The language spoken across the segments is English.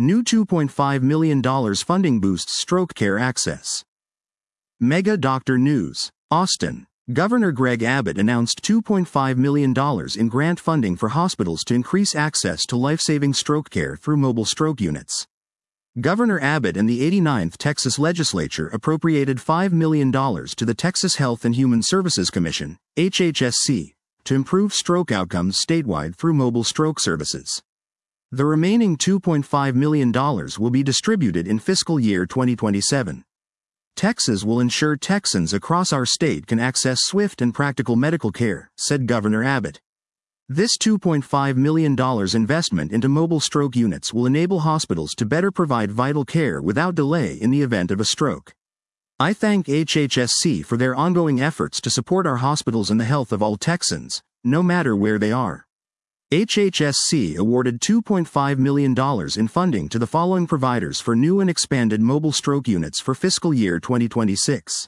New $2.5 million funding boosts stroke care access. Mega Doctor News. Austin. Governor Greg Abbott announced $2.5 million in grant funding for hospitals to increase access to life-saving stroke care through mobile stroke units. Governor Abbott and the 89th Texas Legislature appropriated $5 million to the Texas Health and Human Services Commission, HHSC, to improve stroke outcomes statewide through mobile stroke services. The remaining $2.5 million will be distributed in fiscal year 2027. Texas will ensure Texans across our state can access swift and practical medical care, said Governor Abbott. This $2.5 million investment into mobile stroke units will enable hospitals to better provide vital care without delay in the event of a stroke. I thank HHSC for their ongoing efforts to support our hospitals and the health of all Texans, no matter where they are. HHSC awarded $2.5 million in funding to the following providers for new and expanded mobile stroke units for fiscal year 2026.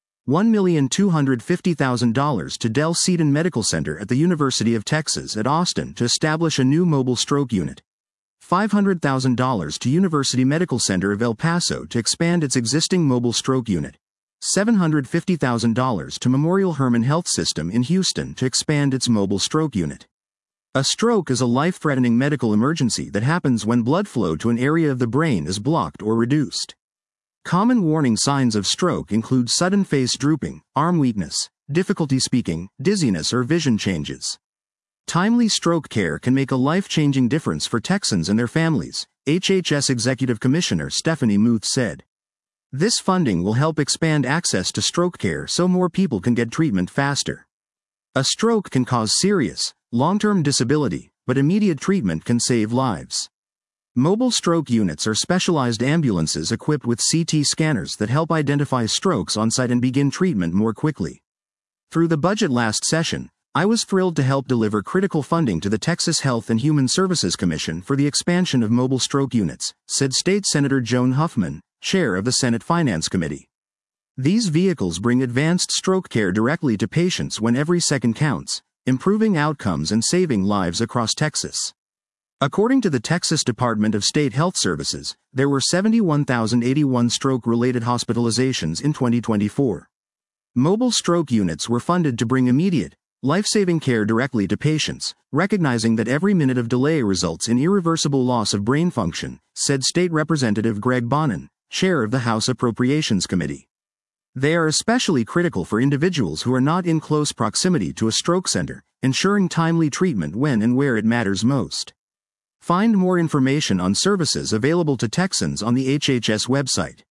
$1,250,000 to Del Seaton Medical Center at the University of Texas at Austin to establish a new mobile stroke unit. $500,000 to University Medical Center of El Paso to expand its existing mobile stroke unit. $750,000 to Memorial Hermann Health System in Houston to expand its mobile stroke unit. A stroke is a life-threatening medical emergency that happens when blood flow to an area of the brain is blocked or reduced. Common warning signs of stroke include sudden face drooping, arm weakness, difficulty speaking, dizziness or vision changes. Timely stroke care can make a life-changing difference for Texans and their families, HHS Executive Commissioner Stephanie Muth said. This funding will help expand access to stroke care so more people can get treatment faster. A stroke can cause serious, long-term disability, but immediate treatment can save lives. Mobile stroke units are specialized ambulances equipped with CT scanners that help identify strokes on-site and begin treatment more quickly. Through the budget last session, I was thrilled to help deliver critical funding to the Texas Health and Human Services Commission for the expansion of mobile stroke units, said State Senator Joan Huffman, chair of the Senate Finance Committee. These vehicles bring advanced stroke care directly to patients when every second counts, improving outcomes and saving lives across Texas. According to the Texas Department of State Health Services, there were 71,081 stroke-related hospitalizations in 2024. Mobile stroke units were funded to bring immediate, life-saving care directly to patients, recognizing that every minute of delay results in irreversible loss of brain function, said State Representative Greg Bonin, chair of the House Appropriations Committee. They are especially critical for individuals who are not in close proximity to a stroke center, ensuring timely treatment when and where it matters most. Find more information on services available to Texans on the HHS website.